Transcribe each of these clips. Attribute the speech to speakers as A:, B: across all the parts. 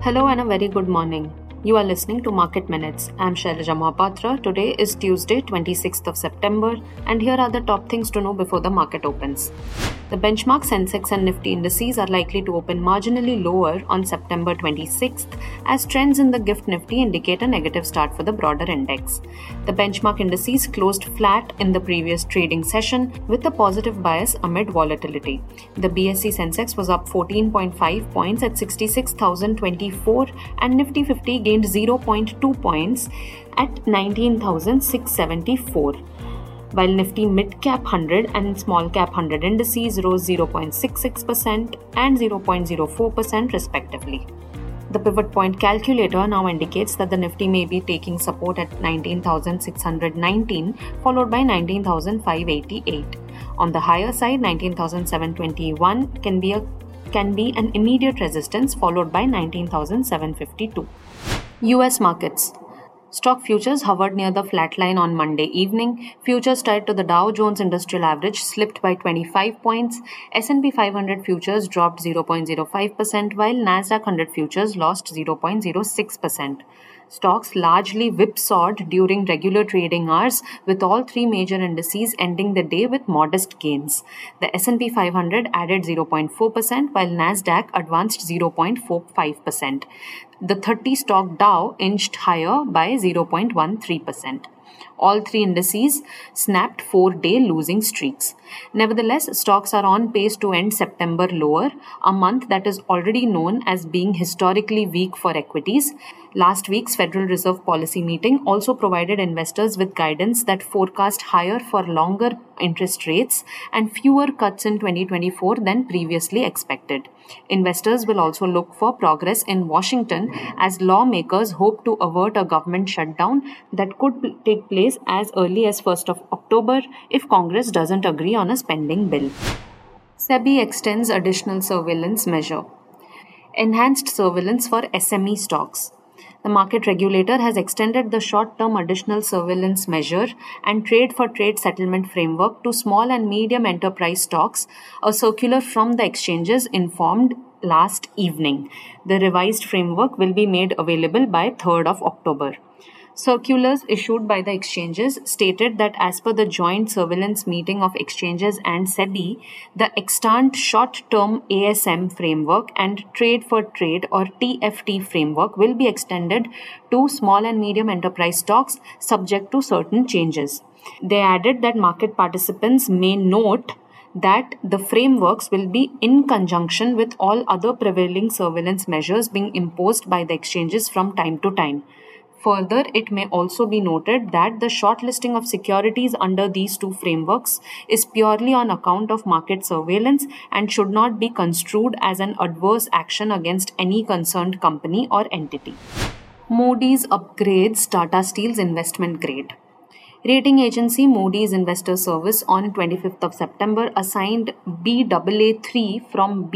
A: Hello and a very good morning. You are listening to Market Minutes. I'm Shailaja Mohapatra. Today is Tuesday, 26th of September, and here are the top things to know before the market opens. The benchmark Sensex and Nifty indices are likely to open marginally lower on September 26th as trends in the GIFT Nifty indicate a negative start for the broader index. The benchmark indices closed flat in the previous trading session with a positive bias amid volatility. The BSE Sensex was up 14.5 points at 66,024 and Nifty 50 gained 0.2 points at 19,674. While Nifty Mid-Cap 100 and Small-Cap 100 indices rose 0.66% and 0.04% respectively. The pivot point calculator now indicates that the Nifty may be taking support at 19,619 followed by 19,588. On the higher side, 19,721 can be an immediate resistance followed by 19,752. US markets. Stock futures hovered near the flat line on Monday evening. Futures tied to the Dow Jones Industrial Average slipped by 25 points. S&P 500 futures dropped 0.05%, while Nasdaq 100 futures lost 0.06%. Stocks largely whipsawed during regular trading hours, with all three major indices ending the day with modest gains. The S&P 500 added 0.4%, while Nasdaq advanced 0.45%. The 30-stock Dow inched higher by 0.13%. All three indices snapped 4-day losing streaks. Nevertheless, stocks are on pace to end September lower, a month that is already known as being historically weak for equities. Last week's Federal Reserve policy meeting also provided investors with guidance that forecast higher for longer interest rates and fewer cuts in 2024 than previously expected. Investors will also look for progress in Washington as lawmakers hope to avert a government shutdown that could take place as early as 1st of October if Congress doesn't agree on a spending bill. SEBI extends additional surveillance measure. Enhanced surveillance for SME stocks. The market regulator has extended the short-term additional surveillance measure and trade-for-trade settlement framework to small and medium enterprise stocks, a circular from the exchanges informed last evening. The revised framework will be made available by 3rd of October. Circulars issued by the exchanges stated that as per the joint surveillance meeting of exchanges and SEBI, the extant short-term ASM framework and trade-for-trade or TFT framework will be extended to small and medium enterprise stocks subject to certain changes. They added that market participants may note that the frameworks will be in conjunction with all other prevailing surveillance measures being imposed by the exchanges from time to time. Further, it may also be noted that the shortlisting of securities under these two frameworks is purely on account of market surveillance and should not be construed as an adverse action against any concerned company or entity. Moody's upgrades Tata Steel's investment grade. Rating agency Moody's Investor Service on 25th of September assigned Baa3 from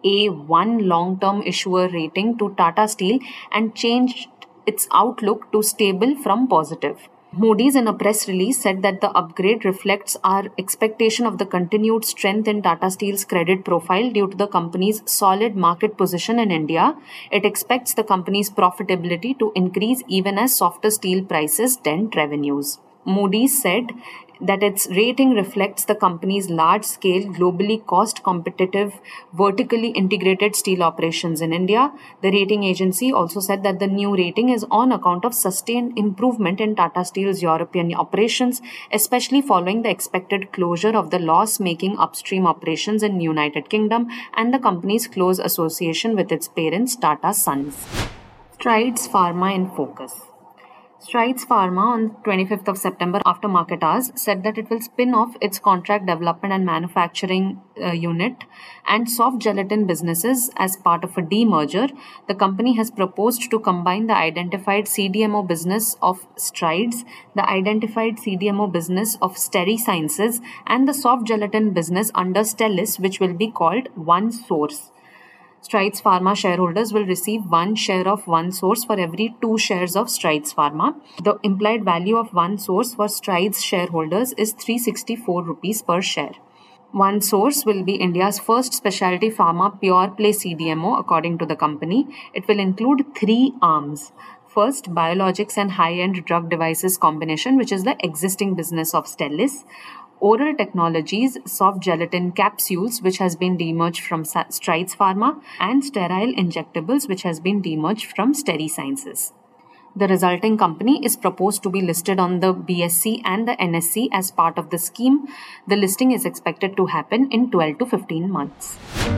A: Ba1 long-term issuer rating to Tata Steel and changed its outlook to stable from positive. Moody's in a press release said that the upgrade reflects our expectation of the continued strength in Tata Steel's credit profile due to the company's solid market position in India. It expects the company's profitability to increase even as softer steel prices dent revenues. Moody's said that its rating reflects the company's large-scale, globally cost-competitive, vertically integrated steel operations in India. The rating agency also said that the new rating is on account of sustained improvement in Tata Steel's European operations, especially following the expected closure of the loss-making upstream operations in United Kingdom and the company's close association with its parents, Tata Sons. Strides Pharma in focus. Strides Pharma on 25th of September after market hours said that it will spin off its contract development and manufacturing unit and soft gelatin businesses as part of a demerger. The company has proposed to combine the identified CDMO business of Strides, the identified CDMO business of Steri Sciences, and the soft gelatin business under Stelis, which will be called OneSource. Strides Pharma shareholders will receive 1 share of OneSource for every 2 shares of Strides Pharma. The implied value of OneSource for Strides shareholders is 364 rupees per share. One source will be India's first specialty pharma pure play CDMO, according to the company. It will include 3 arms. First, biologics and high-end drug devices combination, which is the existing business of Stelis. Oral technologies, soft gelatin capsules, which has been demerged from Strides Pharma, and sterile injectables, which has been demerged from Steri Sciences. The resulting company is proposed to be listed on the BSE and the NSE as part of the scheme. The listing is expected to happen in 12 to 15 months.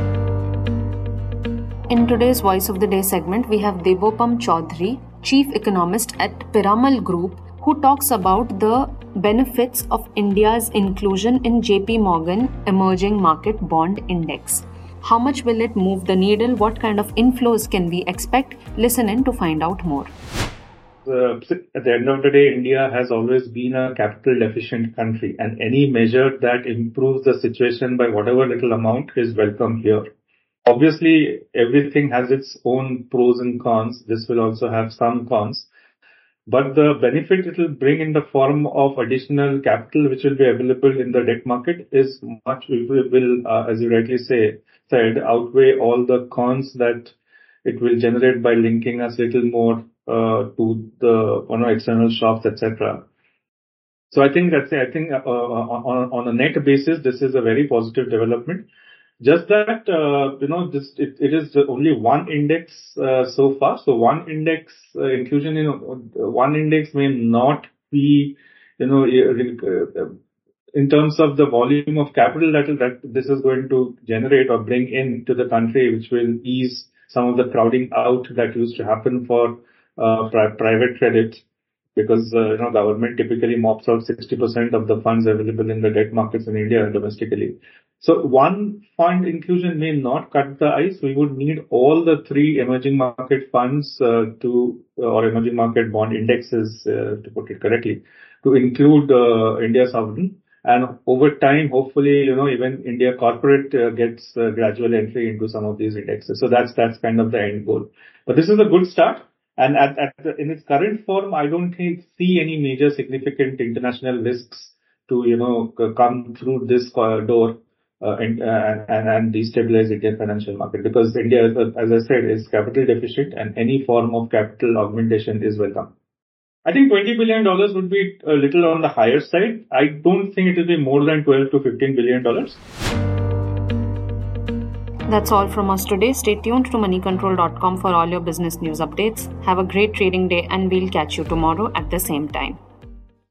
A: In today's Voice of the Day segment, we have Debopam Chaudhary, Chief Economist at Piramal Group, who talks about the benefits of India's inclusion in JP Morgan Emerging Market Bond Index. How much will it move the needle? What kind of inflows can we expect? Listen in to find out more.
B: At the end of the day, India has always been a capital deficient country, and any measure that improves the situation by whatever little amount is welcome here. Obviously, everything has its own pros and cons. This will also have some cons. But the benefit it will bring in the form of additional capital which will be available in the debt market is much, will as you rightly said, outweigh all the cons that it will generate by linking us a little more to the external shocks, etc. So I think on a net basis, this is a very positive development. Just that, it is only one index so far. So one index inclusion in one index may not be, in terms of the volume of capital that this is going to generate or bring into the country, which will ease some of the crowding out that used to happen for private credit, because government typically mops out 60% of the funds available in the debt markets in India domestically. So one fund inclusion may not cut the ice. We would need all the 3 emerging market funds or emerging market bond indexes, to put it correctly, to include India sovereign. And over time, hopefully, even India corporate gets gradual entry into some of these indexes. So that's kind of the end goal. But this is a good start. And in its current form, I don't see any major significant international risks to, come through this door and destabilize Indian financial market, because India, as I said, is capital deficient, and any form of capital augmentation is welcome. I think $20 billion would be a little on the higher side. I don't think it will be more than $12 to $15 billion.
A: That's all from us today. Stay tuned to moneycontrol.com for all your business news updates. Have a great trading day, and we'll catch you tomorrow at the same time.